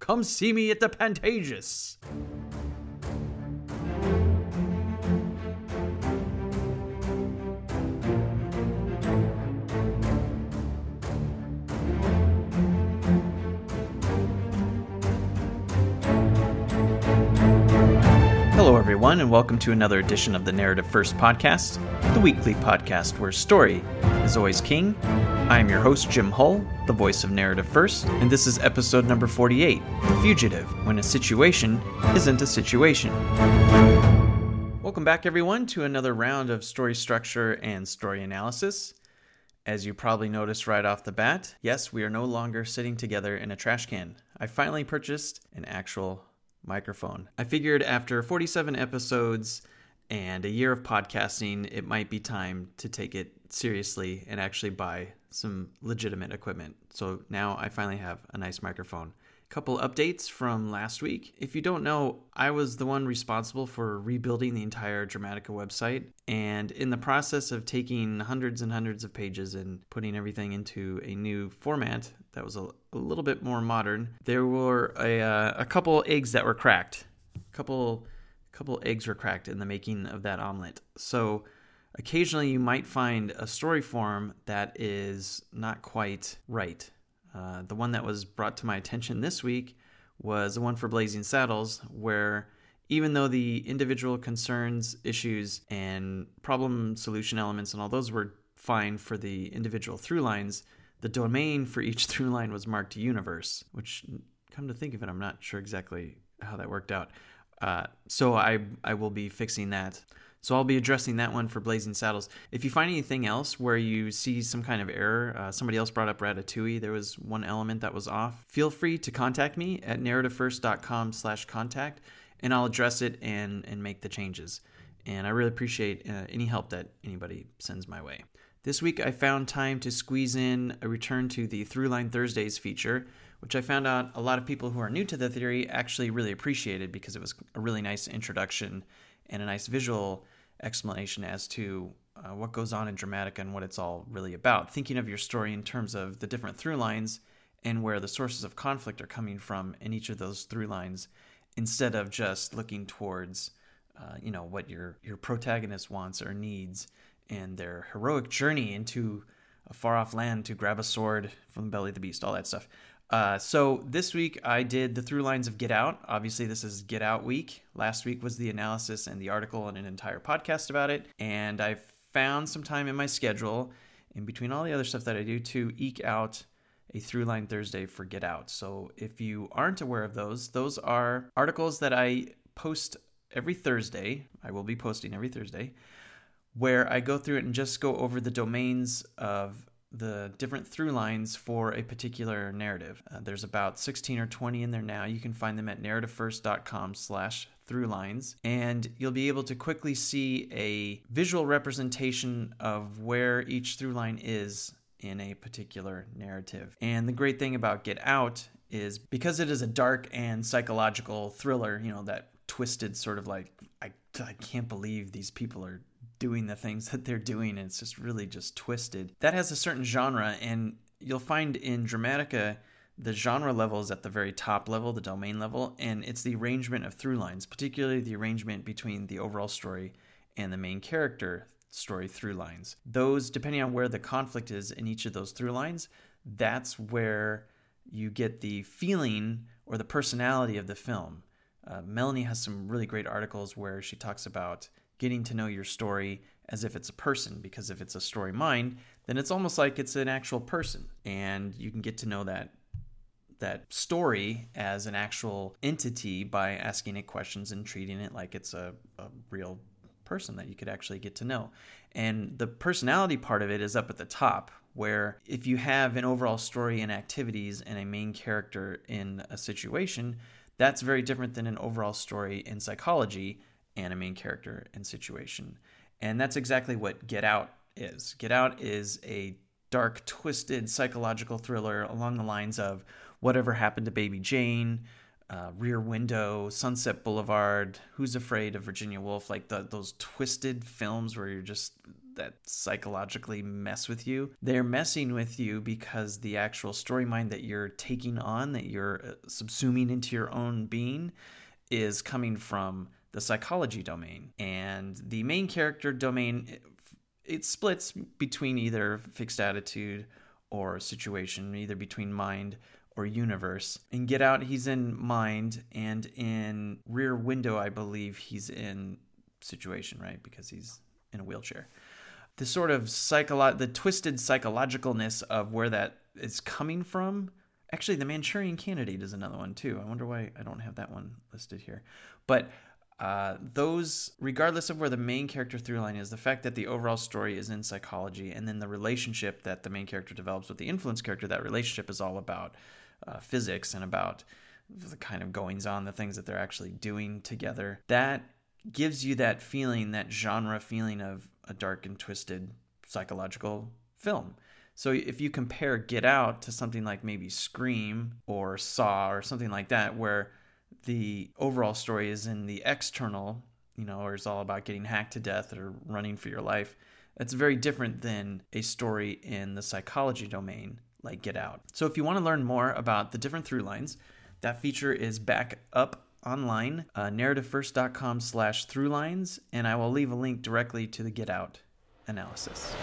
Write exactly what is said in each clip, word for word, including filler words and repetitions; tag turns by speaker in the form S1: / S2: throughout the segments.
S1: Come see me at the Pantages. Hello, everyone, and welcome to another edition of the Narrative First podcast, the weekly podcast where story is always king. I am your host, Jim Hull, the voice of Narrative First, and this is episode number forty-eight, The Fugitive, when a situation isn't a situation. Welcome back, everyone, to another round of story structure and story analysis. As you probably noticed right off the bat, yes, we are no longer sitting together in a trash can. I finally purchased an actual microphone. I figured after forty-seven episodes and a year of podcasting, it might be time to take it seriously and actually buy some legitimate equipment. So now I finally have a nice microphone. Couple updates from last week. If you don't know, I was the one responsible for rebuilding the entire Dramatica website, and in the process of taking hundreds and hundreds of pages and putting everything into a new format that was a, a little bit more modern, there were a, uh, a couple eggs that were cracked. A couple, couple eggs were cracked in the making of that omelet. So occasionally you might find a story form that is not quite right. Uh, the one that was brought to my attention this week was the one for Blazing Saddles, where even though the individual concerns, issues, and problem solution elements and all those were fine for the individual through lines, the domain for each through line was marked universe, which, come to think of it, I'm not sure exactly how that worked out. Uh, so I I will be fixing that. So I'll be addressing that one for Blazing Saddles. If you find anything else where you see some kind of error, uh, somebody else brought up Ratatouille, there was one element that was off, feel free to contact me at narrativefirst.com slash contact, and I'll address it and, and make the changes. And I really appreciate uh, any help that anybody sends my way. This week I found time to squeeze in a return to the Throughline Thursdays feature, which I found out a lot of people who are new to the theory actually really appreciated because it was a really nice introduction and a nice visual explanation as to uh, what goes on in Dramatica and what it's all really about. Thinking of your story in terms of the different through lines and where the sources of conflict are coming from in each of those through lines, instead of just looking towards, uh, you know, what your your protagonist wants or needs and their heroic journey into a far-off land to grab a sword from the belly of the beast, all that stuff. Uh, so this week I did the through lines of Get Out. Obviously, this is Get Out week. Last week was the analysis and the article and an entire podcast about it. And I found some time in my schedule, in between all the other stuff that I do, to eke out a Through Line Thursday for Get Out. So if you aren't aware of those, those are articles that I post every Thursday. I will be posting every Thursday, where I go through it and just go over the domains of the different through lines for a particular narrative. Uh, there's about sixteen or twenty in there now. You can find them at narrativefirst.com slash through lines, and you'll be able to quickly see a visual representation of where each through line is in a particular narrative. And the great thing about Get Out is because it is a dark and psychological thriller, you know, that twisted sort of like, I, I can't believe these people are doing the things that they're doing, and it's just really just twisted. That has a certain genre, and you'll find in Dramatica the genre level is at the very top level, the domain level, and it's the arrangement of through lines, particularly the arrangement between the overall story and the main character story through lines. Those, depending on where the conflict is in each of those through lines, that's where you get the feeling or the personality of the film. Uh, Melanie has some really great articles where she talks about getting to know your story as if it's a person, because if it's a story mind, then it's almost like it's an actual person, and you can get to know that that story as an actual entity by asking it questions and treating it like it's a, a real person that you could actually get to know. And the personality part of it is up at the top, where if you have an overall story and activities and a main character in a situation, that's very different than an overall story and psychology and a main character and situation. And that's exactly what Get Out is. Get Out is a dark, twisted psychological thriller along the lines of Whatever Happened to Baby Jane, uh, Rear Window, Sunset Boulevard, Who's Afraid of Virginia Woolf, like the, those twisted films where you're just, that psychologically mess with you. They're messing with you because the actual story mind that you're taking on, that you're subsuming into your own being, is coming from the psychology domain. And the main character domain, it, it splits between either fixed attitude or situation, either between mind or universe. In Get Out, he's in mind, and in Rear Window, I believe he's in situation, right? Because he's in a wheelchair. The sort of psycholo- the twisted psychologicalness of where that is coming from. Actually, The Manchurian Candidate is another one too. I wonder why I don't have that one listed here. But uh, those, regardless of where the main character through line is, the fact that the overall story is in psychology, and then the relationship that the main character develops with the influence character, that relationship is all about uh, physics and about the kind of goings on, the things that they're actually doing together. That gives you that feeling, that genre feeling of a dark and twisted psychological film. So if you compare Get Out to something like maybe Scream or Saw or something like that, where the overall story is in the external, you know, or it's all about getting hacked to death or running for your life, that's very different than a story in the psychology domain like Get Out. So if you want to learn more about the different through lines, that feature is back up online, uh, narrativefirst.com slash throughline, and I will leave a link directly to the Get Out analysis.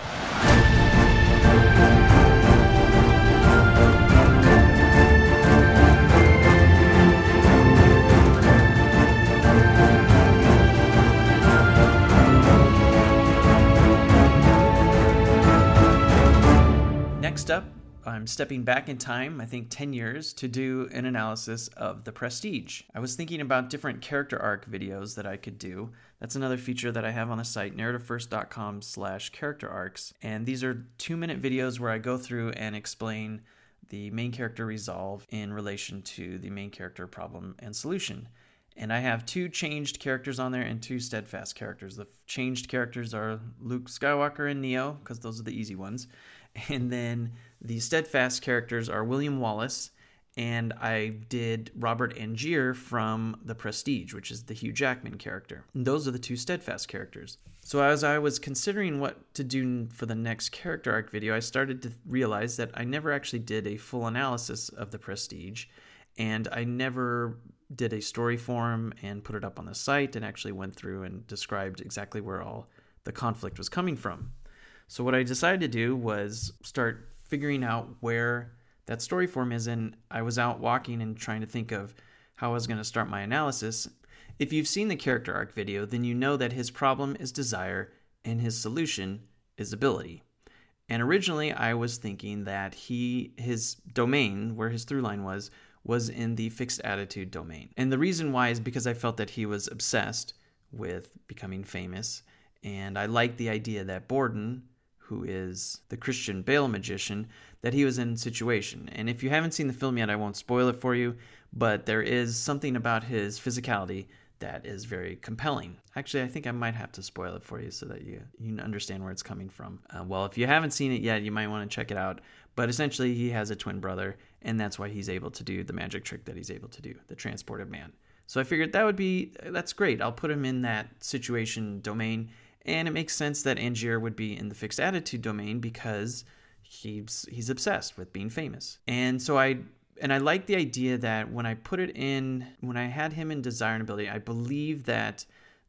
S1: Next up, I'm stepping back in time, I think ten years, to do an analysis of The Prestige. I was thinking about different character arc videos that I could do. That's another feature that I have on the site, narrativefirst.com slash character arcs. And these are two-minute videos where I go through and explain the main character resolve in relation to the main character problem and solution. And I have two changed characters on there and two steadfast characters. The changed characters are Luke Skywalker and Neo, because those are the easy ones. And then the steadfast characters are William Wallace, and I did Robert Angier from The Prestige, which is the Hugh Jackman character. And those are the two steadfast characters. So as I was considering what to do for the next character arc video, I started to realize that I never actually did a full analysis of The Prestige, and I never did a story form and put it up on the site and actually went through and described exactly where all the conflict was coming from. So what I decided to do was start figuring out where that story form is, and I was out walking and trying to think of how I was going to start my analysis. If you've seen the character arc video, then you know that his problem is desire and his solution is ability. And originally I was thinking that he his domain, where his through line was, was in the fixed attitude domain. And the reason why is because I felt that he was obsessed with becoming famous, and I liked the idea that Borden, who is the Christian Bale magician, that he was in situation. And if you haven't seen the film yet, I won't spoil it for you, but there is something about his physicality that is very compelling. Actually, I think I might have to spoil it for you so that you, you understand where it's coming from. Uh, well, if you haven't seen it yet, you might want to check it out. But essentially, he has a twin brother, and that's why he's able to do the magic trick that he's able to do, the transported man. So I figured that would be, that's great. I'll put him in that situation domain. And it makes sense that Angier would be in the fixed attitude domain because he's he's obsessed with being famous. And so I and I like the idea that when I put it in, when I had him in desire and ability, I believe that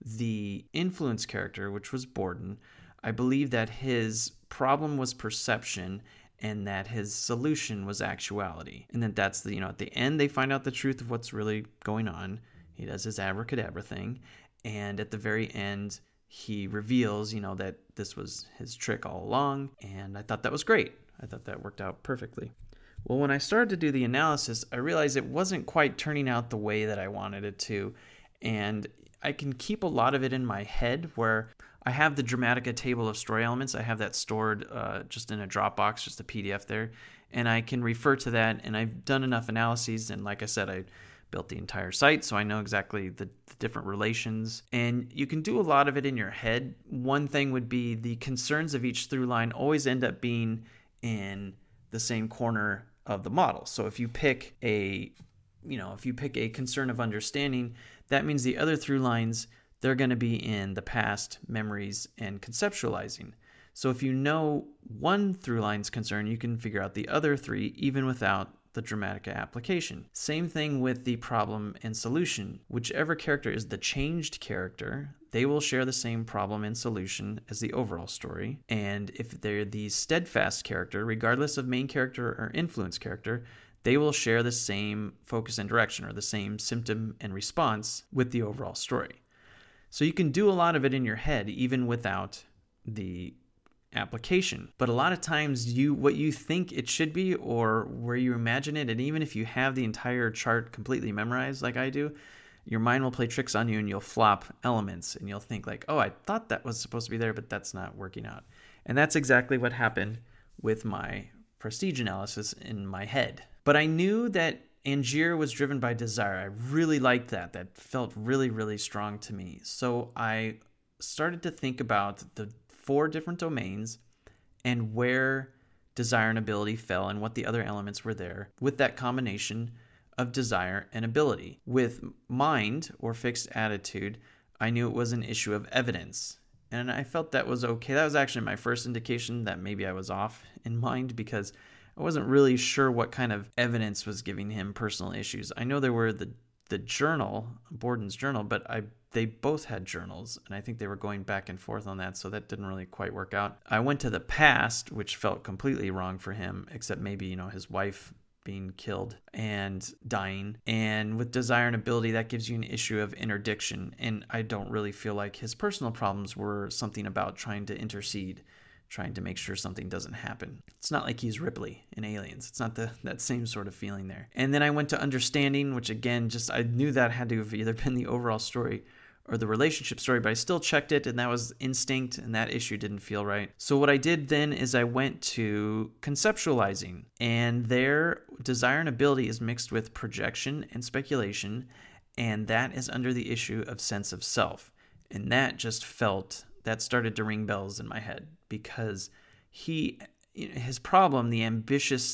S1: the influence character, which was Borden, I believe that his problem was perception and that his solution was actuality. And that that's the, you know, at the end they find out the truth of what's really going on. He does his abracadabra thing. And at the very end, he reveals, you know, that this was his trick all along, and I thought that was great. I thought that worked out perfectly. Well, when I started to do the analysis, I realized it wasn't quite turning out the way that I wanted it to, and I can keep a lot of it in my head where I have the Dramatica table of story elements. I have that stored uh, just in a Dropbox, just a P D F there, and I can refer to that, and I've done enough analyses, and like I said, I built the entire site, so I know exactly the, the different relations. And you can do a lot of it in your head. One thing would be the concerns of each through line always end up being in the same corner of the model. So if you pick a you know, if you pick a concern of understanding, that means the other through lines, they're going to be in the past, memories, and conceptualizing. So if you know one through line's concern, you can figure out the other three even without the Dramatica application. Same thing with the problem and solution. Whichever character is the changed character, they will share the same problem and solution as the overall story. And if they're the steadfast character, regardless of main character or influence character, they will share the same focus and direction, or the same symptom and response with the overall story. So you can do a lot of it in your head even without the application. But a lot of times you what you think it should be, or where you imagine it, and even if you have the entire chart completely memorized like I do, your mind will play tricks on you and you'll flop elements and you'll think like, oh, I thought that was supposed to be there, but that's not working out. And that's exactly what happened with my prestige analysis in my head. But I knew that Angier was driven by desire. I really liked that. That felt really, really strong to me. So I started to think about the four different domains and where desire and ability fell and what the other elements were there with that combination of desire and ability. With mind, or fixed attitude, I knew it was an issue of evidence. And I felt that was okay. That was actually my first indication that maybe I was off in mind, because I wasn't really sure what kind of evidence was giving him personal issues. I know there were the the journal, Borden's journal, but I they both had journals, and I think they were going back and forth on that, so that didn't really quite work out. I went to the past, which felt completely wrong for him, except maybe, you know, his wife being killed and dying. And with desire and ability, that gives you an issue of interdiction, and I don't really feel like his personal problems were something about trying to intercede, trying to make sure something doesn't happen. It's not like he's Ripley in Aliens. It's not the that same sort of feeling there. And then I went to understanding, which again, just I knew that had to have either been the overall story or the relationship story, but I still checked it, and that was instinct, and that issue didn't feel right. So what I did then is I went to conceptualizing, and there, desire and ability is mixed with projection and speculation, and that is under the issue of sense of self. And that just felt, that started to ring bells in my head, because he, his problem, the ambitious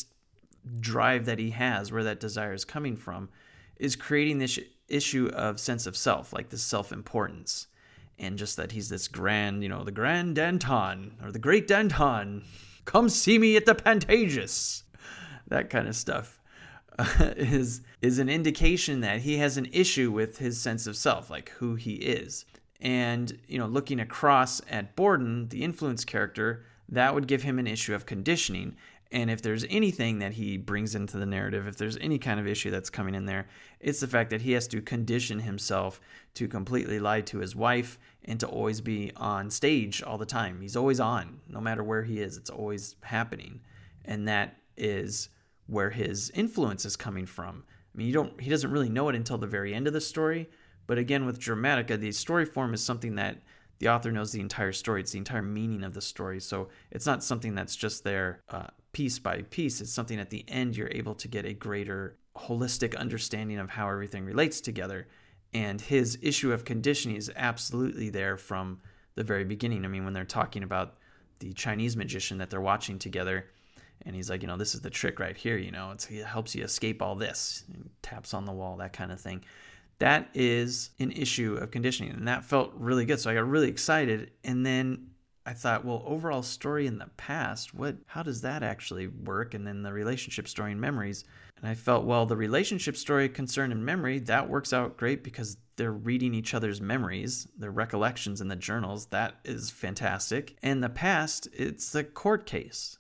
S1: drive that he has, where that desire is coming from, is creating this issue of sense of self, like this self-importance, and just that he's this grand, you know, the grand Danton, or the great Danton, come see me at the Pantages, that kind of stuff, uh, is is an indication that he has an issue with his sense of self, like who he is. And, you know, looking across at Borden, the influence character, that would give him an issue of conditioning. And if there's anything that he brings into the narrative, if there's any kind of issue that's coming in there, it's the fact that he has to condition himself to completely lie to his wife and to always be on stage all the time. He's always on, no matter where he is. It's always happening. And that is where his influence is coming from. I mean, you don't, he doesn't really know it until the very end of the story. But again, with Dramatica, the story form is something that the author knows the entire story. It's the entire meaning of the story. So it's not something that's just there uh, piece by piece. It's something at the end you're able to get a greater holistic understanding of how everything relates together. And his issue of conditioning is absolutely there from the very beginning. I mean, when they're talking about the Chinese magician that they're watching together, and he's like, you know, this is the trick right here, you know, it's, it helps you escape all this, and taps on the wall, that kind of thing. That is an issue of conditioning, and that felt really good. So I got really excited, and then I thought, well, overall story in the past, what? How does that actually work? And then the relationship story and memories. And I felt, well, the relationship story, concern, and memory, that works out great because they're reading each other's memories, their recollections in the journals. That is fantastic. And the past, it's the court case.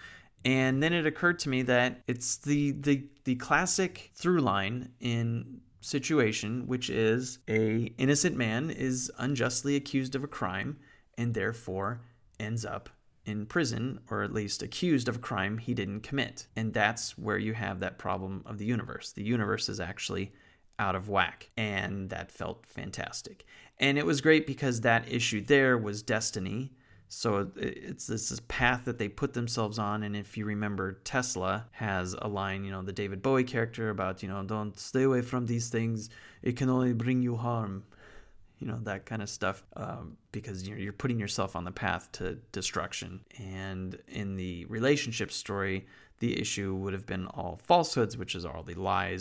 S1: And then it occurred to me that it's the the the classic through line in situation, which is a innocent man is unjustly accused of a crime and therefore ends up in prison, or at least accused of a crime he didn't commit. And that's where you have that problem of the universe. The universe is actually out of whack, and that felt fantastic. And it was great because that issue there was destiny. So it's this, this path that they put themselves on. And if you remember, Tesla has a line, you know, the David Bowie character about, you know, don't stay away from these things. It can only bring you harm. You know, that kind of stuff, um, because you're, you're putting yourself on the path to destruction. And in the relationship story, the issue would have been all falsehoods, which is all the lies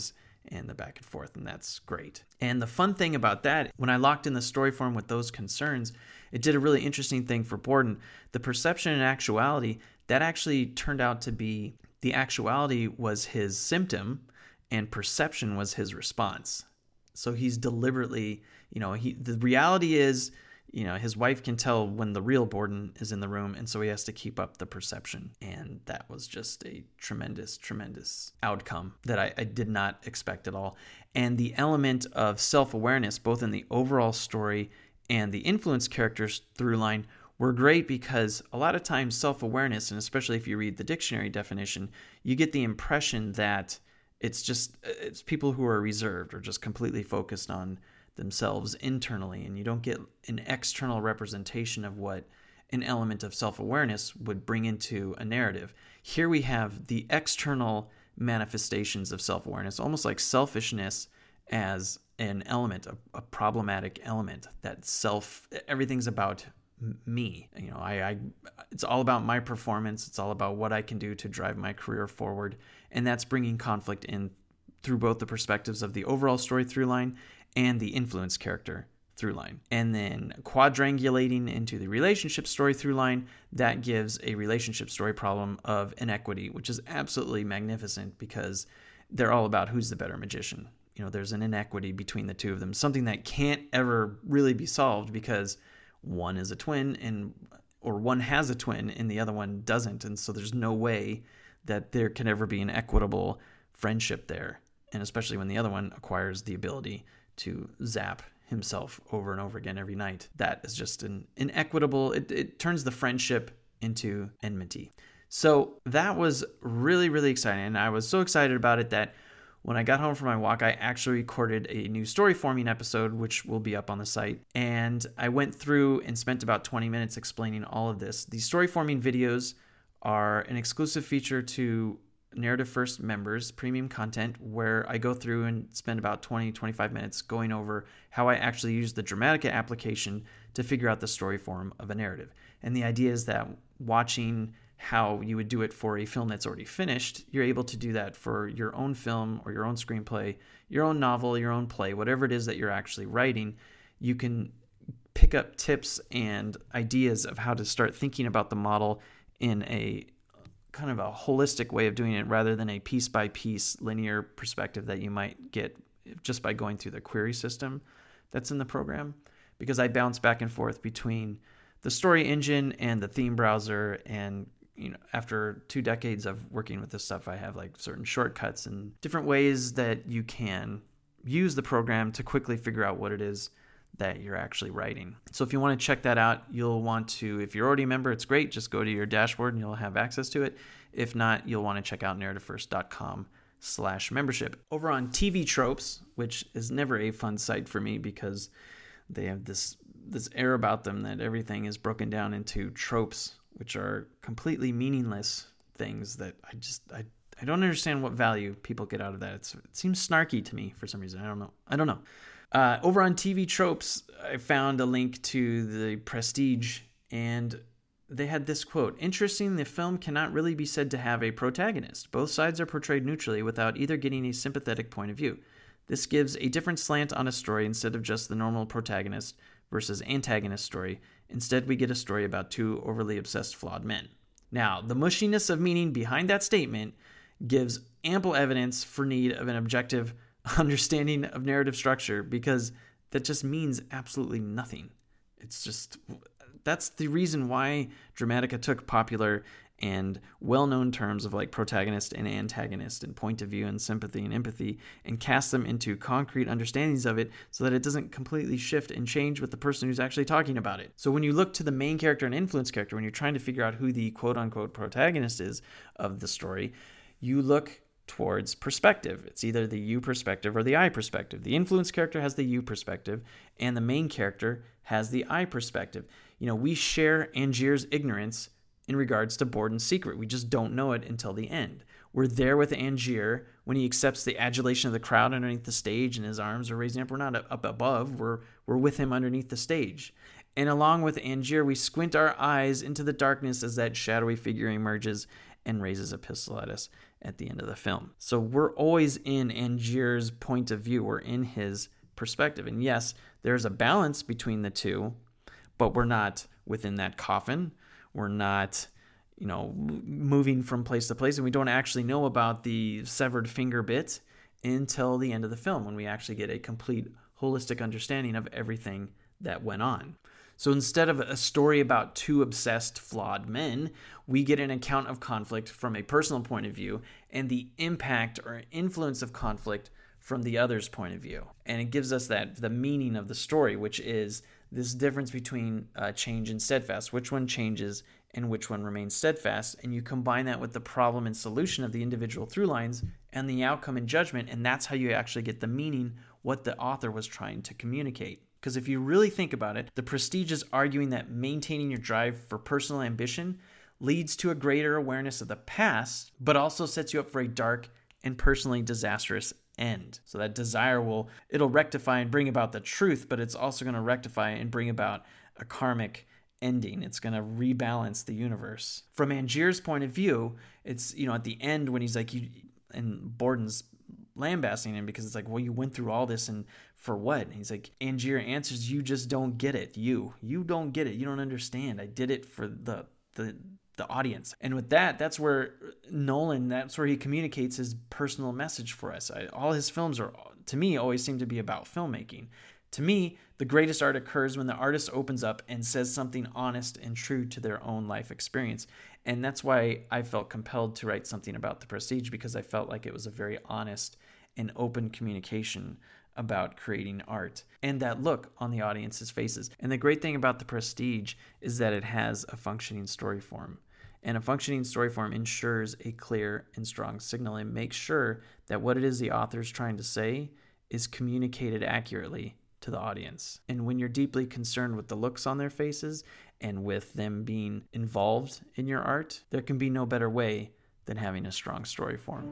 S1: and the back and forth, and that's great. And the fun thing about that, when I locked in the story form with those concerns, it did a really interesting thing for Borden. The perception and actuality, that actually turned out to be, the actuality was his symptom and perception was his response. So he's deliberately, you know, he the reality is, you know, his wife can tell when the real Borden is in the room, and so he has to keep up the perception. And that was just a tremendous, tremendous outcome that I, I did not expect at all. And the element of self-awareness, both in the overall story and the influence characters through line, were great because a lot of times self-awareness, and especially if you read the dictionary definition, you get the impression that it's just it's people who are reserved or just completely focused on themselves internally, and you don't get an external representation of what an element of self-awareness would bring into a narrative. Here we have the external manifestations of self-awareness, almost like selfishness as an element, a, a problematic element, that self, everything's about me. You know, I, I, it's all about my performance. It's all about what I can do to drive my career forward. And that's bringing conflict in through both the perspectives of the overall story through line and the influence character through line. And then quadrangulating into the relationship story through line, that gives a relationship story problem of inequity, which is absolutely magnificent because they're all about who's the better magician. You know, there's an inequity between the two of them, something that can't ever really be solved because one is a twin and or one has a twin and the other one doesn't. And so there's no way that there can ever be an equitable friendship there. And especially when the other one acquires the ability to zap himself over and over again every night. That is just an inequitable, it, it turns the friendship into enmity. So that was really, really exciting. And I was so excited about it that when I got home from my walk, I actually recorded a new story forming episode, which will be up on the site. And I went through and spent about twenty minutes explaining all of this. The story forming videos are an exclusive feature to Narrative First members, premium content, where I go through and spend about twenty, twenty-five minutes going over how I actually use the Dramatica application to figure out the story form of a narrative. And the idea is that watching how you would do it for a film that's already finished, you're able to do that for your own film or your own screenplay, your own novel, your own play, whatever it is that you're actually writing. You can pick up tips and ideas of how to start thinking about the model in a kind of a holistic way of doing it rather than a piece by piece linear perspective that you might get just by going through the query system that's in the program. Because I bounce back and forth between the story engine and the theme browser, and you know, after two decades of working with this stuff, I have like certain shortcuts and different ways that you can use the program to quickly figure out what it is that you're actually writing. So if you want to check that out, you'll want to, if you're already a member, it's great. Just go to your dashboard and you'll have access to it. If not, you'll want to check out narrativefirst.com slash membership. Over on T V Tropes, which is never a fun site for me because they have this this air about them that everything is broken down into tropes, which are completely meaningless things that I just, I, I don't understand what value people get out of that. It's, it seems snarky to me for some reason. I don't know. I don't know. Uh, over on T V Tropes, I found a link to the Prestige, and they had this quote: "Interesting, the film cannot really be said to have a protagonist. Both sides are portrayed neutrally without either getting a sympathetic point of view. This gives a different slant on a story instead of just the normal protagonist versus antagonist story. Instead, we get a story about two overly obsessed flawed men." Now, the mushiness of meaning behind that statement gives ample evidence for need of an objective understanding of narrative structure, because that just means absolutely nothing. It's just, that's the reason why Dramatica took popular and well-known terms of like protagonist and antagonist and point of view and sympathy and empathy and cast them into concrete understandings of it so that it doesn't completely shift and change with the person who's actually talking about it. So when you look to the main character and influence character, when you're trying to figure out who the quote-unquote protagonist is of the story, you look towards perspective. It's either the you perspective or the I perspective. The influence character has the you perspective, and the main character has the I perspective. You know, we share Angier's ignorance in regards to Borden's secret. We just don't know it until the end. We're there with Angier when he accepts the adulation of the crowd underneath the stage and his arms are raising up. We're not up above. We're we're with him underneath the stage. And along with Angier, we squint our eyes into the darkness as that shadowy figure emerges and raises a pistol at us. at the end of the film. So we're always in Angier's point of view. We're in his perspective. And yes, there's a balance between the two, but we're not within that coffin. We're not, you know, moving from place to place. And we don't actually know about the severed finger bit until the end of the film, when we actually get a complete holistic understanding of everything that went on. So instead of a story about two obsessed, flawed men, we get an account of conflict from a personal point of view and the impact or influence of conflict from the other's point of view. And it gives us that the meaning of the story, which is this difference between uh, change and steadfast, which one changes and which one remains steadfast. And you combine that with the problem and solution of the individual through lines and the outcome and judgment, and that's how you actually get the meaning, what the author was trying to communicate. Because if you really think about it, The Prestige is arguing that maintaining your drive for personal ambition leads to a greater awareness of the past, but also sets you up for a dark and personally disastrous end. So that desire will, it'll rectify and bring about the truth, but it's also going to rectify and bring about a karmic ending. It's going to rebalance the universe. From Angier's point of view, it's, you know, at the end when he's like, you, and Borden's lambasting him because it's like, well, you went through all this and for what? And he's like, Angier answers, you just don't get it. You, you don't get it. You don't understand. I did it for the, the, the audience. And with that, that's where Nolan, that's where he communicates his personal message for us. I, all his films are, to me, always seem to be about filmmaking. To me, the greatest art occurs when the artist opens up and says something honest and true to their own life experience. And that's why I felt compelled to write something about The Prestige, because I felt like it was a very honest and open communication about creating art and that look on the audience's faces. And the great thing about The Prestige is that it has a functioning story form. And a functioning story form ensures a clear and strong signal and makes sure that what it is the author is trying to say is communicated accurately to the audience. And when you're deeply concerned with the looks on their faces and with them being involved in your art, there can be no better way than having a strong story form.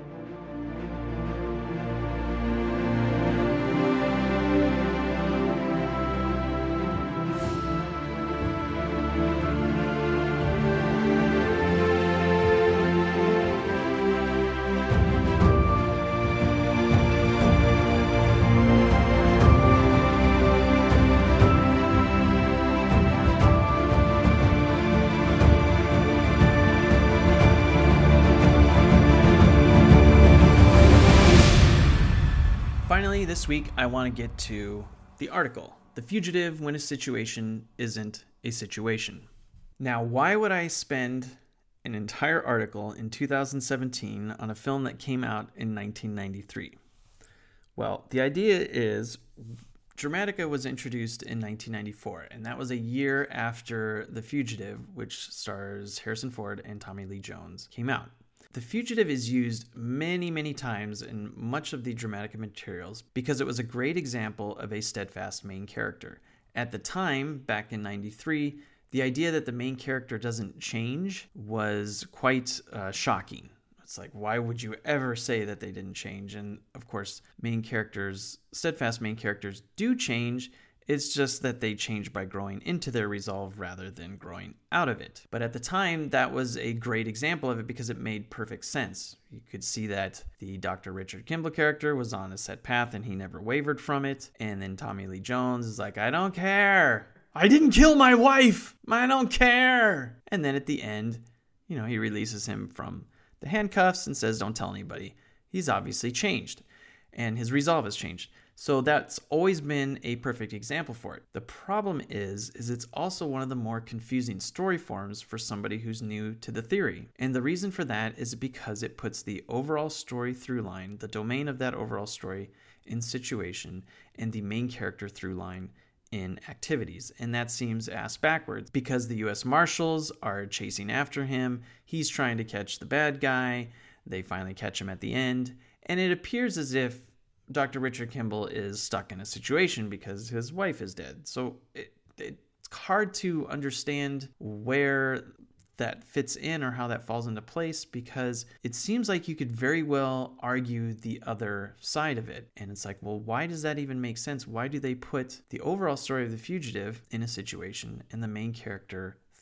S1: Finally, this week, I want to get to the article, The Fugitive When a Situation Isn't a Situation. Now, why would I spend an entire article in two thousand seventeen on a film that came out in nineteen ninety-three? Well, the idea is Dramatica was introduced in nineteen ninety-four, and that was a year after The Fugitive, which stars Harrison Ford and Tommy Lee Jones, came out. The Fugitive is used many, many times in much of the Dramatica materials because it was a great example of a steadfast main character. At the time, back in ninety-three, the idea that the main character doesn't change was quite uh, shocking. It's like, why would you ever say that they didn't change? And of course, main characters, steadfast main characters do change. It's just that they change by growing into their resolve rather than growing out of it. But at the time, that was a great example of it because it made perfect sense. You could see that the Doctor Richard Kimball character was on a set path and he never wavered from it. And then Tommy Lee Jones is like, I don't care. I didn't kill my wife. I don't care. And then at the end, you know, he releases him from the handcuffs and says, don't tell anybody. He's obviously changed and his resolve has changed. So that's always been a perfect example for it. The problem is, is it's also one of the more confusing story forms for somebody who's new to the theory. And the reason for that is because it puts the overall story through line, the domain of that overall story in situation, and the main character through line in activities. And that seems ass backwards because the U S Marshals are chasing after him. He's trying to catch the bad guy. They finally catch him at the end. And it appears as if Doctor Richard Kimball is stuck in a situation because his wife is dead. So it, it, it's hard to understand where that fits in or how that falls into place because it seems like you could very well argue the other side of it. And it's like, well, why does that even make sense? Why do they put the overall story of The Fugitive in a situation and the main character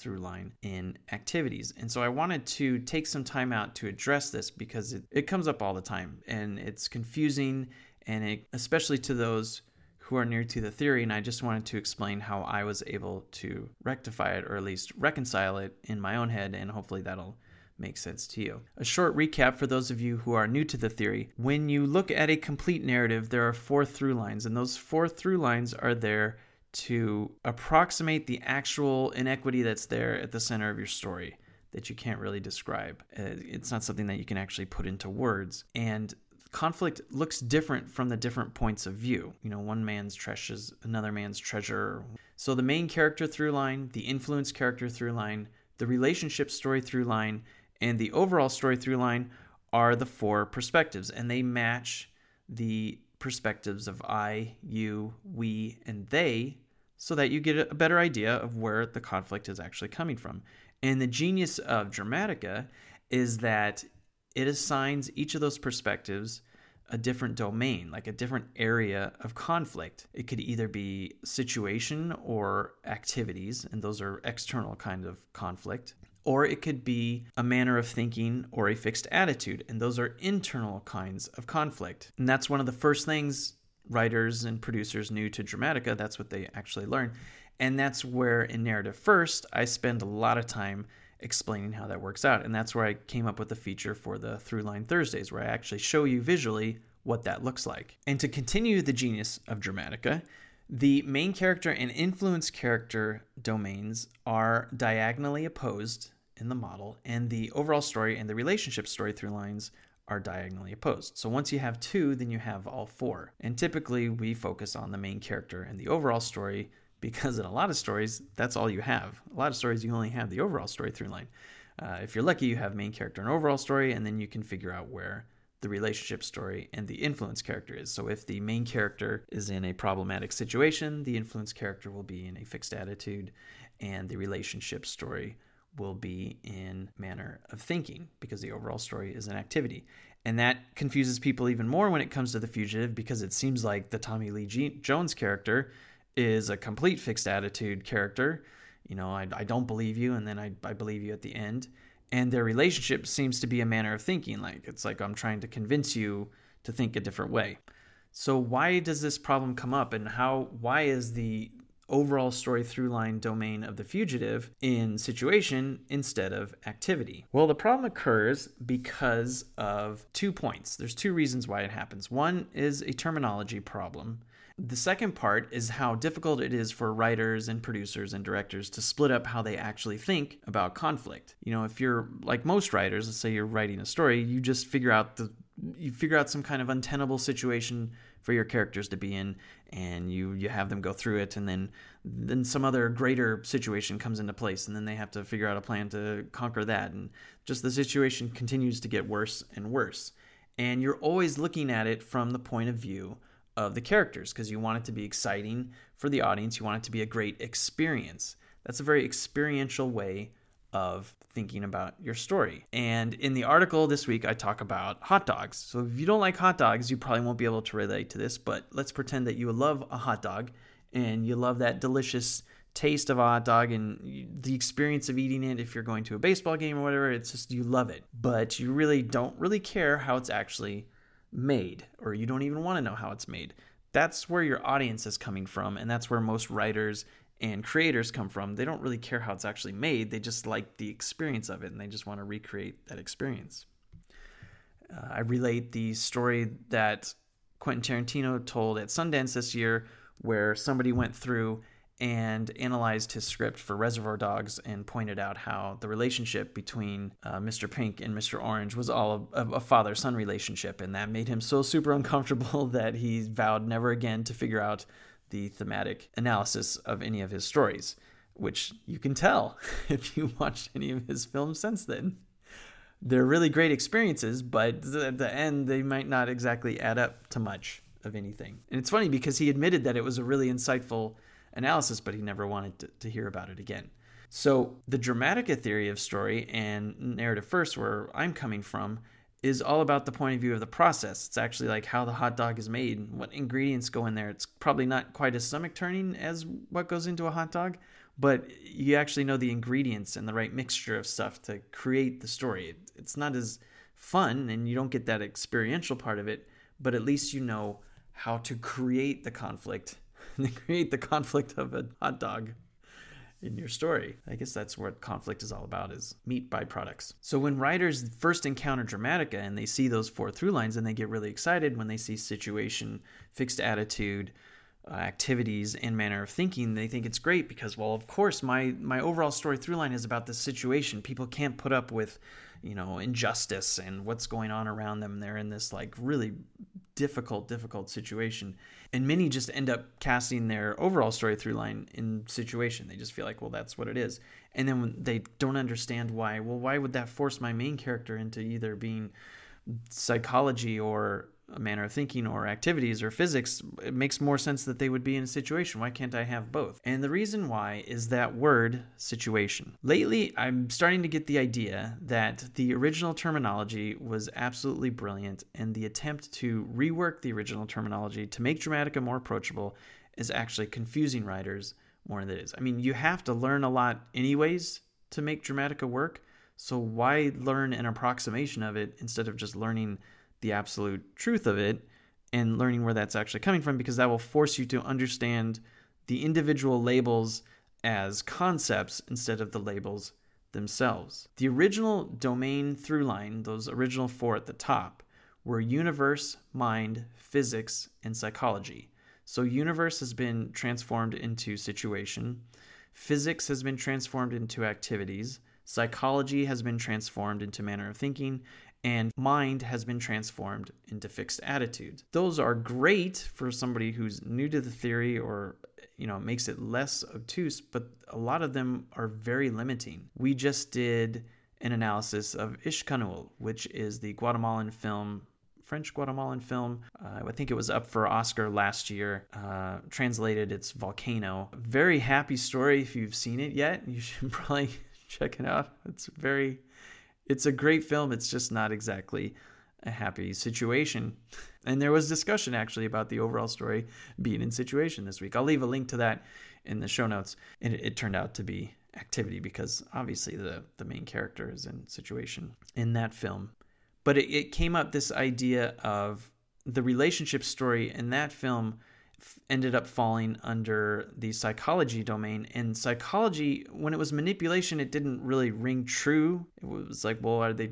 S1: through line in activities. And so I wanted to take some time out to address this because it, it comes up all the time and it's confusing, and it, especially to those who are new to the theory. And I just wanted to explain how I was able to rectify it, or at least reconcile it in my own head, and hopefully that'll make sense to you. A short recap for those of you who are new to the theory. When you look at a complete narrative, there are four through lines, and those four through lines are there to approximate the actual inequity that's there at the center of your story that you can't really describe. It's not something that you can actually put into words. And conflict looks different from the different points of view. You know, one man's trash is another man's treasure. So the main character through line, the influence character through line, the relationship story through line, and the overall story through line are the four perspectives, and they match the perspectives of I, you, we, and they, so that you get a better idea of where the conflict is actually coming from. And the genius of Dramatica is that it assigns each of those perspectives a different domain, like a different area of conflict. It could either be situation or activities, and those are external kind of conflict, or it could be a manner of thinking or a fixed attitude, and those are internal kinds of conflict. And that's one of the first things writers and producers new to Dramatica, that's what they actually learn. And that's where in Narrative First, I spend a lot of time explaining how that works out. And that's where I came up with the feature for the Throughline Thursdays, where I actually show you visually what that looks like. And to continue the genius of Dramatica, the main character and influence character domains are diagonally opposed in the model, and the overall story and the relationship story through lines are diagonally opposed. So once you have two, then you have all four. And typically we focus on the main character and the overall story, because in a lot of stories, that's all you have. A lot of stories, you only have the overall story through line. Uh, if you're lucky, you have main character and overall story, and then you can figure out where the relationship story and the influence character is. So if the main character is in a problematic situation, the influence character will be in a fixed attitude, and the relationship story will be in manner of thinking, because the overall story is an activity. And that confuses people even more when it comes to The Fugitive, because it seems like the Tommy Lee Jones character is a complete fixed attitude character. You know, I, I don't believe you, and then I, I believe you at the end. And their relationship seems to be a manner of thinking. Like, it's like I'm trying to convince you to think a different way. So why does this problem come up, and how? Why is the overall story through line domain of The Fugitive in situation instead of activity? Well, the problem occurs because of two points. There's two reasons why it happens. One is a terminology problem. The second part is how difficult it is for writers and producers and directors to split up how they actually think about conflict. You know, if you're like most writers, let's say you're writing a story, you just figure out the you figure out some kind of untenable situation for your characters to be in, and you you have them go through it, and then then some other greater situation comes into place, and then they have to figure out a plan to conquer that, and just the situation continues to get worse and worse. And you're always looking at it from the point of view of the characters, because you want it to be exciting for the audience. You want it to be a great experience. That's a very experiential way of thinking about your story. And in the article this week, I talk about hot dogs. So if you don't like hot dogs, you probably won't be able to relate to this, but let's pretend that you love a hot dog and you love that delicious taste of a hot dog and the experience of eating it. If you're going to a baseball game or whatever, it's just, you love it, but you really don't really care how it's actually made, or you don't even want to know how it's made. That's where your audience is coming from, and that's where most writers and creators come from. They don't really care how it's actually made. They just like the experience of it, and they just want to recreate that experience. Uh, I relate the story that Quentin Tarantino told at Sundance this year, where somebody went through and analyzed his script for Reservoir Dogs and pointed out how the relationship between uh, Mister Pink and Mister Orange was all a, a father-son relationship, and that made him so super uncomfortable that he vowed never again to figure out the thematic analysis of any of his stories, which you can tell if you watched any of his films since then. They're really great experiences, but at the end, they might not exactly add up to much of anything. And it's funny because he admitted that it was a really insightful analysis, but he never wanted to, to hear about it again. So the Dramatica theory of story and Narrative First, where I'm coming from, is all about the point of view of the process. It's actually like how the hot dog is made, what ingredients go in there. It's probably not quite as stomach turning as what goes into a hot dog, but you actually know the ingredients and the right mixture of stuff to create the story. It, it's not as fun, and you don't get that experiential part of it, but at least you know how to create the conflict, create the conflict of a hot dog in your story. I guess that's what conflict is all about, is meat byproducts. So when writers first encounter Dramatica and they see those four through lines, and they get really excited when they see situation, fixed attitude, uh, activities, and manner of thinking, they think it's great because, well, of course, my my overall story through line is about this situation. People can't put up with, you know, injustice and what's going on around them. They're in this like really difficult, difficult situation. And many just end up casting their overall story through line in situation. They just feel like, well, that's what it is. And then when they don't understand why, well, why would that force my main character into either being psychology or a manner of thinking or activities or physics? It makes more sense that they would be in a situation. Why can't I have both? And the reason why is that word, situation. Lately, I'm starting to get the idea that the original terminology was absolutely brilliant, and the attempt to rework the original terminology to make Dramatica more approachable is actually confusing writers more than it is. I mean, you have to learn a lot anyways to make Dramatica work, so why learn an approximation of it instead of just learning the absolute truth of it and learning where that's actually coming from, because that will force you to understand the individual labels as concepts instead of the labels themselves. The original domain through line, those original four at the top, were universe, mind, physics, and psychology. So universe has been transformed into situation, physics has been transformed into activities, psychology has been transformed into manner of thinking, and mind has been transformed into fixed attitudes. Those are great for somebody who's new to the theory, or, you know, makes it less obtuse, but a lot of them are very limiting. We just did an analysis of Ishkanul, which is the Guatemalan film, French Guatemalan film. Uh, I think it was up for Oscar last year. Uh, translated, it's Volcano. Very happy story. If you've seen it yet, you should probably check it out. It's very... It's a great film. It's just not exactly a happy situation. And there was discussion actually about the overall story being in situation this week. I'll leave a link to that in the show notes. And it, it turned out to be activity, because obviously the, the main character is in situation in that film. But it, it came up, this idea of the relationship story in that film ended up falling under the psychology domain. And psychology, when it was manipulation, it didn't really ring true. It was like, well, are they...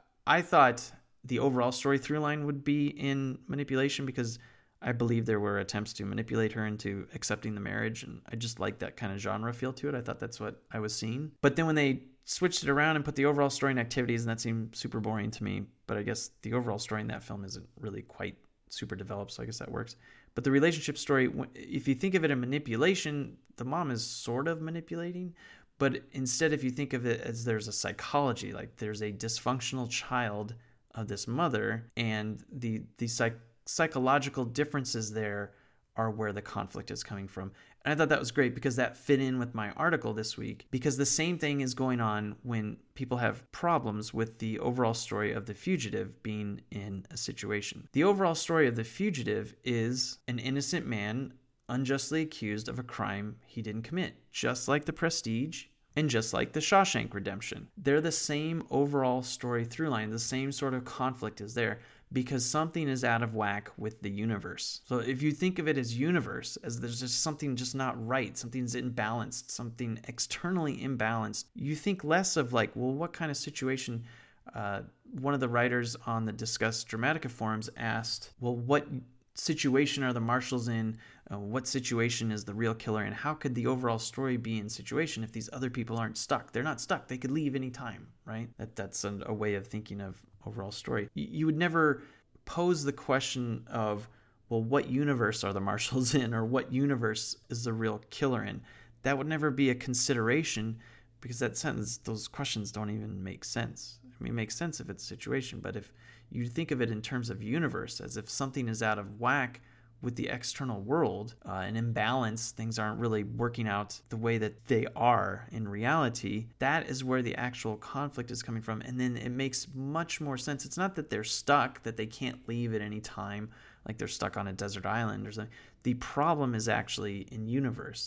S1: I thought the overall story through line would be in manipulation, because I believe there were attempts to manipulate her into accepting the marriage, and I just liked that kind of genre feel to it. I thought that's what I was seeing. But then when they switched it around and put the overall story in activities, and that seemed super boring to me. But I guess the overall story in that film isn't really quite super developed, so I guess that works. But the relationship story, if you think of it in manipulation, the mom is sort of manipulating. But instead, if you think of it as there's a psychology, like there's a dysfunctional child of this mother, and the the psych, psychological differences there are where the conflict is coming from. And I thought that was great, because that fit in with my article this week, because the same thing is going on when people have problems with the overall story of the fugitive being in a situation. The overall story of the fugitive is an innocent man unjustly accused of a crime he didn't commit, just like The Prestige and just like The Shawshank Redemption. They're the same overall story through line, the same sort of conflict is there, because something is out of whack with the universe. So if you think of it as universe, as there's just something just not right, something's imbalanced, something externally imbalanced, you think less of like, well, what kind of situation? Uh, one of the writers on the Discuss Dramatica forums asked, well, what situation are the marshals in? Uh, what situation is the real killer? And how could the overall story be in situation if these other people aren't stuck? They're not stuck. They could leave anytime, right? That That's a, a way of thinking of overall story. You, you would never pose the question of, well, what universe are the marshals in, or what universe is the real killer in? That would never be a consideration, because that sentence, those questions don't even make sense. I mean, it makes sense if it's a situation, but if you think of it in terms of universe, as if something is out of whack with the external world, uh, an imbalance, things aren't really working out the way that they are in reality, that is where the actual conflict is coming from. And then it makes much more sense. It's not that they're stuck, that they can't leave at any time, like they're stuck on a desert island or something. The problem is actually in universe.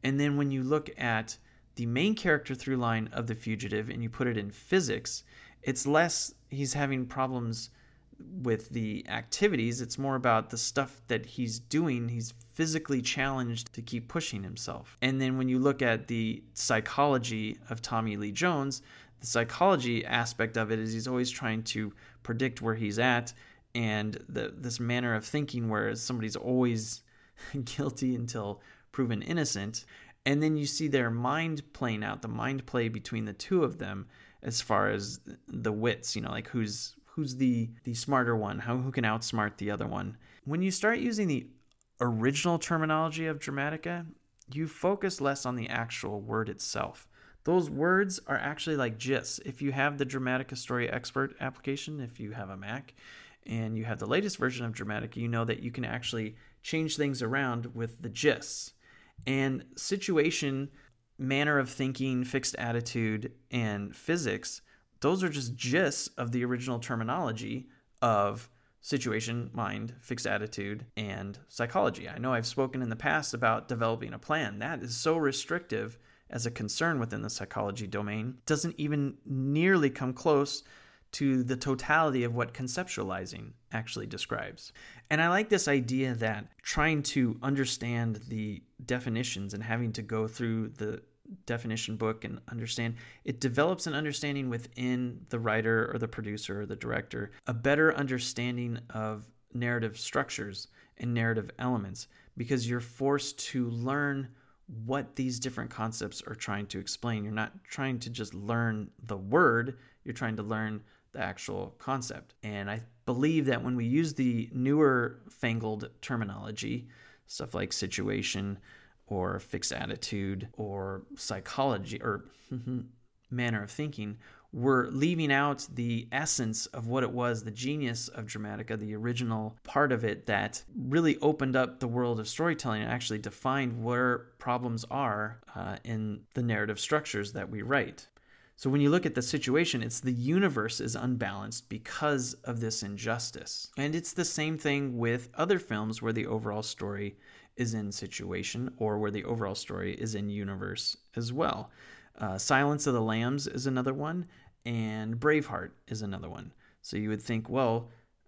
S1: And then when you look at the main character through line of The Fugitive and you put it in physics, it's less he's having problems with the activities. It's more about the stuff that he's doing. He's physically challenged to keep pushing himself. And then when you look at the psychology of Tommy Lee Jones, the psychology aspect of it is he's always trying to predict where he's at, and the, this manner of thinking where somebody's always guilty until proven innocent. And then you see their mind playing out, the mind play between the two of them as far as the wits, you know, like who's who's the the smarter one, how who can outsmart the other one. When you start using the original terminology of Dramatica, you focus less on the actual word itself. Those words are actually like GIFs. If you have the Dramatica Story Expert application, if you have a Mac, and you have the latest version of Dramatica, you know that you can actually change things around with the GIFs. And situation, manner of thinking, fixed attitude, and physics, those are just GIFs of the original terminology of situation, mind, fixed attitude, and psychology. I know I've spoken in the past about developing a plan. That is so restrictive as a concern within the psychology domain. It doesn't even nearly come close to the totality of what conceptualizing actually describes. And I like this idea that trying to understand the definitions and having to go through the definition book and understand, it develops an understanding within the writer or the producer or the director, a better understanding of narrative structures and narrative elements, because you're forced to learn what these different concepts are trying to explain. You're not trying to just learn the word, you're trying to learn the actual concept. And I believe that when we use the newer fangled terminology, stuff like situation or fixed attitude or psychology or manner of thinking, we're leaving out the essence of what it was, the genius of Dramatica, the original part of it that really opened up the world of storytelling and actually defined where problems are uh, in the narrative structures that we write. So when you look at the situation, it's the universe is unbalanced because of this injustice. And it's the same thing with other films where the overall story is in situation or where the overall story is in universe as well. Uh, Silence of the Lambs is another one, and Braveheart is another one. So you would think, well,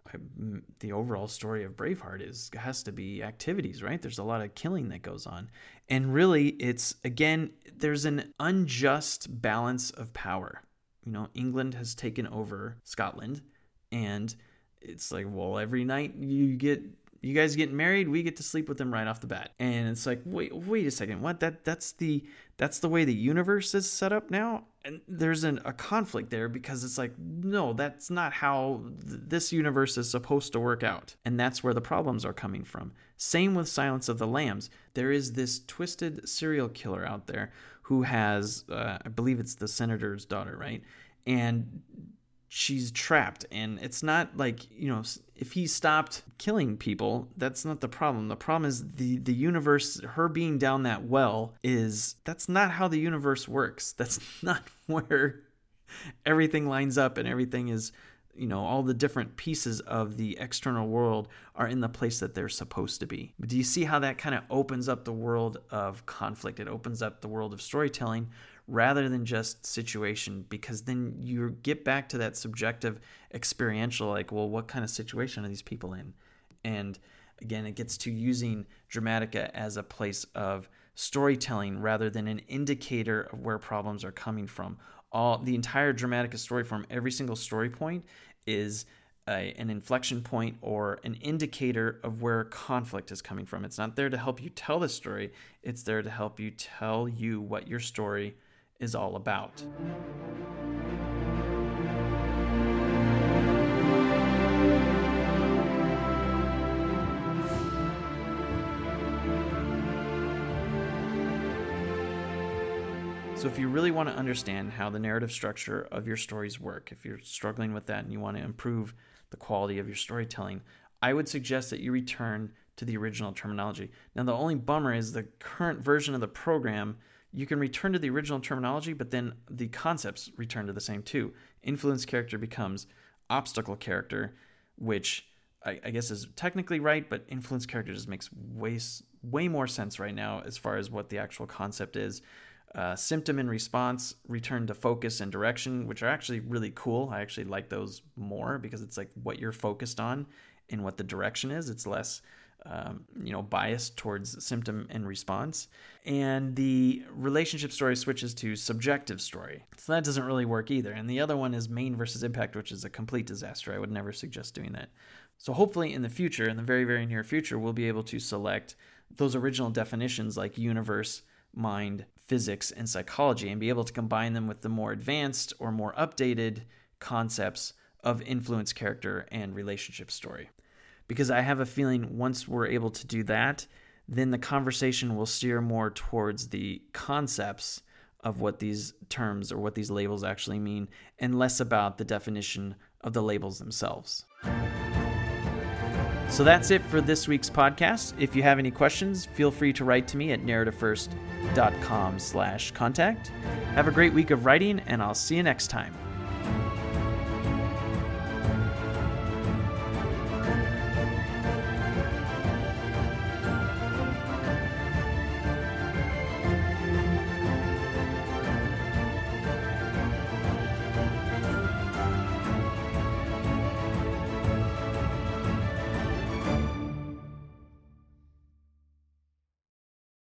S1: the overall story of Braveheart is has to be activities, right? There's a lot of killing that goes on. And really, it's, again, there's an unjust balance of power. You know, England has taken over Scotland, and it's like, well, every night you get... you guys get married, we get to sleep with them right off the bat. And it's like, wait, wait a second, what? That that's the that's the way the universe is set up now? And there's an, a conflict there because it's like, no, that's not how th- this universe is supposed to work out. And that's where the problems are coming from. Same with Silence of the Lambs. There is this twisted serial killer out there who has, uh, I believe it's the senator's daughter, right? And she's trapped, and it's not like, you know, if he stopped killing people, that's not the problem. The problem is the the universe, her being down that well, is that's not how the universe works. That's not where everything lines up and everything is, you know, all the different pieces of the external world are in the place that they're supposed to be. But do you see how that kind of opens up the world of conflict? It opens up the world of storytelling rather than just situation, because then you get back to that subjective experiential, like, well, what kind of situation are these people in? And again, it gets to using Dramatica as a place of storytelling rather than an indicator of where problems are coming from. All the entire Dramatica story, from every single story point, is a, an inflection point or an indicator of where conflict is coming from. It's not there to help you tell the story, it's there to help you tell you what your story is all about. So if you really want to understand how the narrative structure of your stories work, if you're struggling with that and you want to improve the quality of your storytelling, I would suggest that you return to the original terminology. Now, the only bummer is the current version of the program, you can return to the original terminology, but then the concepts return to the same too. Influence character becomes obstacle character, which I, I guess is technically right, but influence character just makes way, way more sense right now as far as what the actual concept is. Uh, symptom and response, return to focus and direction, which are actually really cool. I actually like those more because it's like what you're focused on and what the direction is. It's less, um, you know, biased towards symptom and response. And the relationship story switches to subjective story. So that doesn't really work either. And the other one is main versus impact, which is a complete disaster. I would never suggest doing that. So hopefully in the future, in the very, very near future, we'll be able to select those original definitions like universe, mind, physics, and psychology, and be able to combine them with the more advanced or more updated concepts of influence, character, and relationship story. Because I have a feeling once we're able to do that, then the conversation will steer more towards the concepts of what these terms or what these labels actually mean, and less about the definition of the labels themselves. So that's it for this week's podcast. If you have any questions, feel free to write to me at narrative first dot com slash contact. Have a great week of writing, and I'll see you next time.